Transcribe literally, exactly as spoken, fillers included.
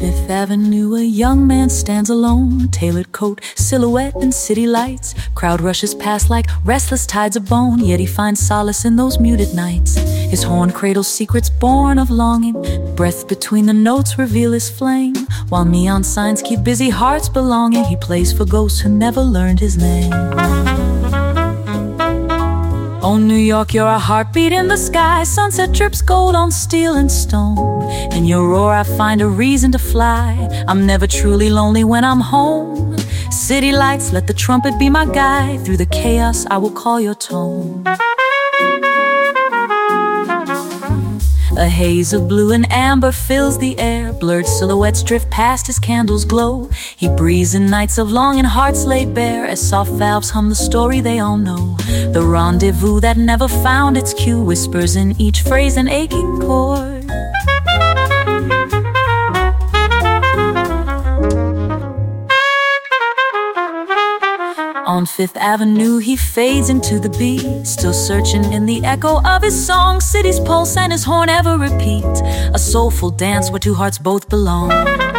Fifth Avenue, a young man stands alone, tailored coat, silhouette in city lights. Crowd rushes past like restless tides of bone, yet he finds solace in those muted nights. His horn cradles secrets born of longing, breath between the notes reveal his flame. While neon signs keep busy hearts belonging, he plays for ghosts who never learned his name. Oh, New York, you're a heartbeat in the sky. Sunset drips gold on steel and stone. In your roar I find a reason to fly. I'm never truly lonely when I'm home. City lights, let the trumpet be my guide. Through the chaos I will call your tone. A haze of blue and amber fills the air. Blurred silhouettes drift past his candles glow. He breathes in nights of longing, hearts laid bare, as soft valves hum the story they all know. The rendezvous that never found its cue whispers in each phrase an aching chord. On Fifth Avenue he fades into the beat, still searching in the echo of his song. City's pulse and his horn ever repeat, a soulful dance where two hearts both belong.